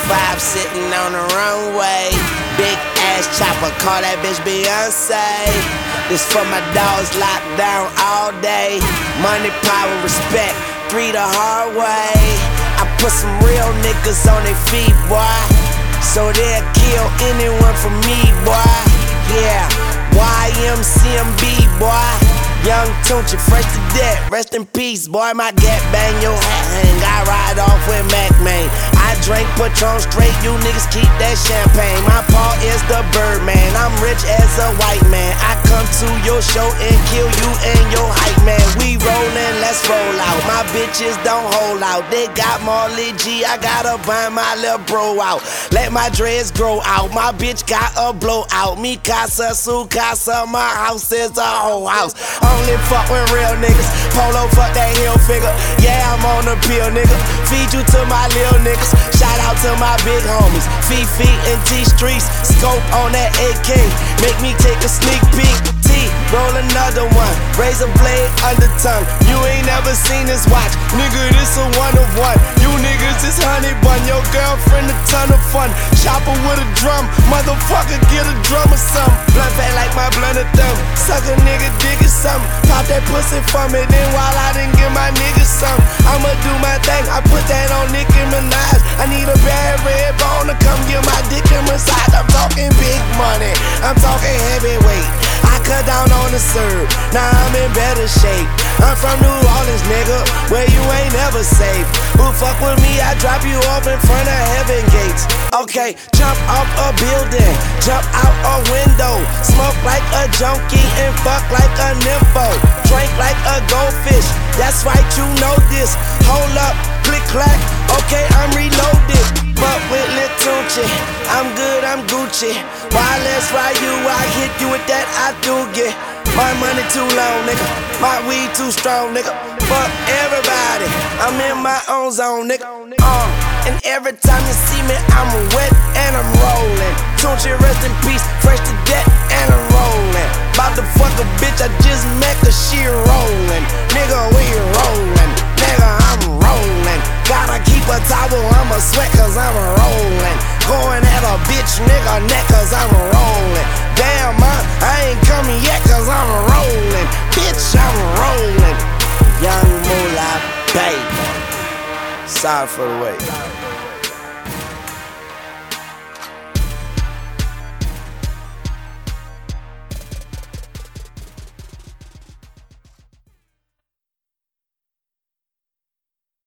5 sitting on the runway. Big ass chopper, call that bitch Beyonce. This for my dogs locked down all day. Money, power, respect, 3 the hard way. I put some real niggas on their feet, boy, so they'll kill anyone for me, boy. Yeah, YMCMB, boy. Young Tunechi, fresh to death, rest in peace, boy. My gap bang, your hat hang, I ride off with Mac Man. I drink Patron straight, you niggas keep that champagne. My paw is the Birdman, I'm rich as a white man. I come to your show and kill you and your hype man. We rollin', let's roll out. My bitches don't hold out, they got Marley G, I gotta bind my little bro out. Let my dreads grow out, my bitch got a blowout. Mi casa, su casa, my house is a whole house. Only fuck with real niggas. Polo fuck that heel figure. Yeah, I'm on the pill, nigga. Feed you to my lil niggas. Shout out to my big homies, Fifi and T Streets. Scope on that AK, make me take a sneak peek. T, roll another one. Razor blade under tongue. You ain't never seen this watch, nigga. This a one of one. You niggas is honey bun. Your girlfriend a ton of fun. Chopper with a drum, motherfucker get a drum or something. Blunt fat like my blunt of thumb. Suck a nigga dick or something. Pop that pussy for me, then while I didn't give my niggas some, I'ma do my thing, I put that on Nicki Minaj. I need a bad red bone to come get my dick in massage. I'm talking big money, I'm talking heavyweight. I cut down on the serve, now I'm in better shape. I'm from New Orleans, nigga, where you ain't never safe. Who fuck with me, I drop you off in front of heaven gates. Okay, jump off a building, jump out a window. Smoke like a junkie and fuck like a nympho. Drink like a goldfish, that's right, you know this. Hold up, click clack, okay, I'm reloaded. But with Lil Tunechi, I'm good, I'm Gucci. Why let's ride you, I hit you with that I do get. My money too long, nigga, my weed too strong, nigga. Fuck everybody, I'm in my own zone, nigga. And every time you see me, I'm wet and I'm rolling. Tunechi, rest in peace, fresh to death and I'm rolling. About to fuck a bitch I just met, cause she rolling. Nigga, we rolling, nigga, I'm rolling. Gotta keep a towel, I'ma sweat cause I'm rolling. Going at a bitch nigga neck cause I'm rolling. Damn, I ain't coming yet cause I'm rolling. Bitch, I'm rolling. Young Moolah, baby. Sorry for the wait.